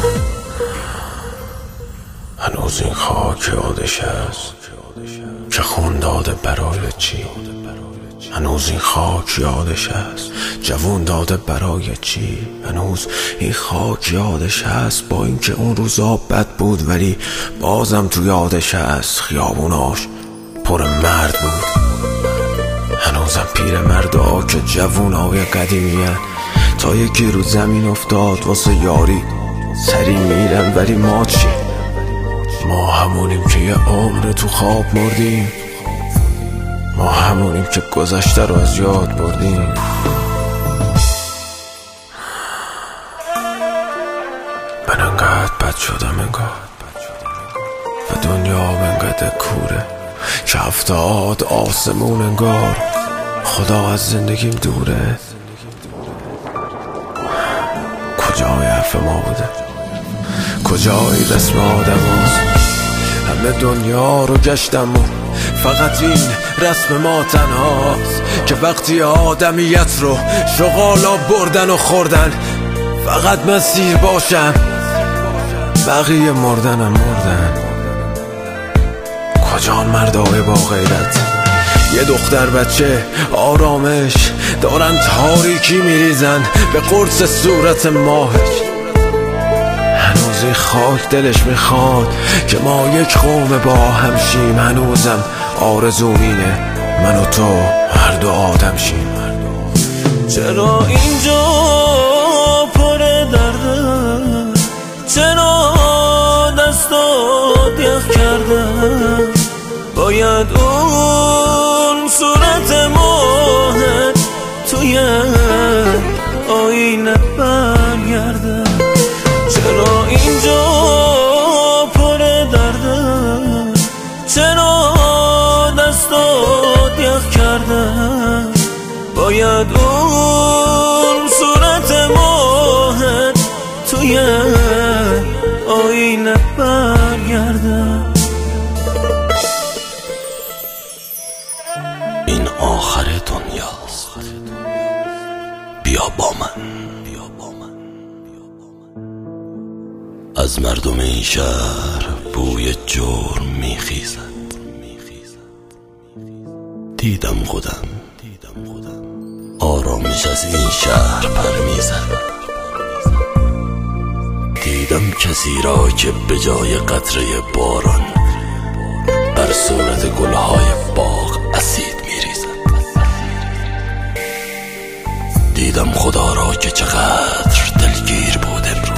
هنوز این خاک یادش هست که خون داده برای چی؟ هنوز این خاک یادش هست جوون داده برای چی؟ هنوز این خاک یادش هست با اینکه اون روزا بد بود ولی بازم تو یادش هست خیابوناش پر مرد بود. هنوزم پیر مردا که جوونای قدیمیه تا یکی رو زمین افتاد واسه یاری سری میرن ولی ما چی؟ ما همونیم که یه عمر تو خواب مردیم، ما همونیم که گذشته رو از یاد بردیم. من انقدر بد شدم انگار و دنیا انقدر کوره که 70 آسمون انگار خدا از زندگیم دوره. کجای حرف ما بوده؟ کجای رسم آدم هست؟ همه دنیا رو گشتم و فقط این رسم ما تنهاست که وقتی آدمیت رو شغالا بردن و خوردن فقط مسیر باشم بقیه مردنم مردن. کجان مردای با غیرت؟ یه دختر بچه آرامش دارن تاریکی میریزن به قرص صورت ماهش. هنوز این خاک دلش میخواد که ما یک قوم با هم شیم. هنوزم آرزوم اینه من و تو هر دو آدم شیم. چرا اینجا پر درده؟ چرا دستات یخ کرده؟ باید اون صورت ماهت توی آینه برگرده. چرا اینجا پر درده؟ چرا دستات یخ کرده؟ باید اون صورت ماهت توی آینه برگرده. این آخر دنیاست، بیا با من. از مردم این شهر بوی جرم میخیزد. دیدم خودم آرامش از این شهر پر میزد. دیدم کسی را که به جای قطره باران بر صورت گلهای باغ اسید میریزد. دیدم خدا را که چقدر دلگیر بود امروز.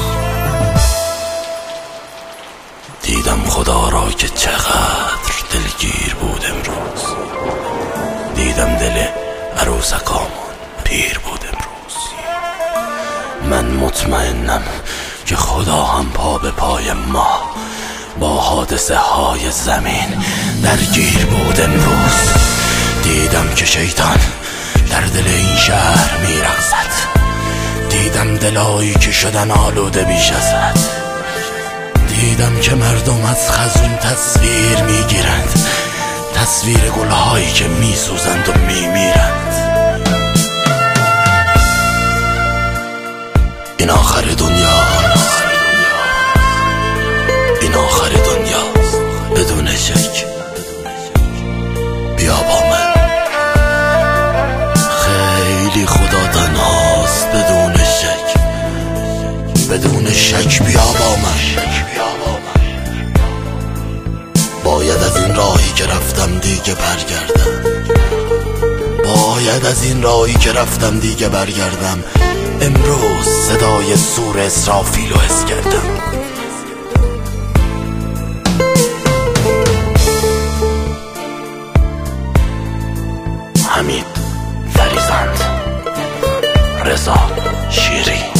دیدم خدا را که چقدر دلگیر بود امروز. دیدم دل عروسکامون پیر بود امروز. من مطمئنم که خدا هم پا به پای ما با حادثه های زمین درگیر بود امروز. دیدم که شیطان در دل این شهر میرقصد. دیدم دلایی که شدن آلوده بیش از حد. دیدم که مردم از خزون تصویر میگیرند، تصویر گلهایی که میسوزند و میمیرند. این آخر دنیاست، این آخر دنیاست بدون شک. بیا با من. خیلی خدا تنهاست بدون شک، بدون شک. بیا با من. باید از این راهی که رفتم دیگه برگردم. باید از این راهی که رفتم دیگه برگردم. امروز صدای سور اسرافیل رو حس کردم. حمید فریزند، رضا شیری.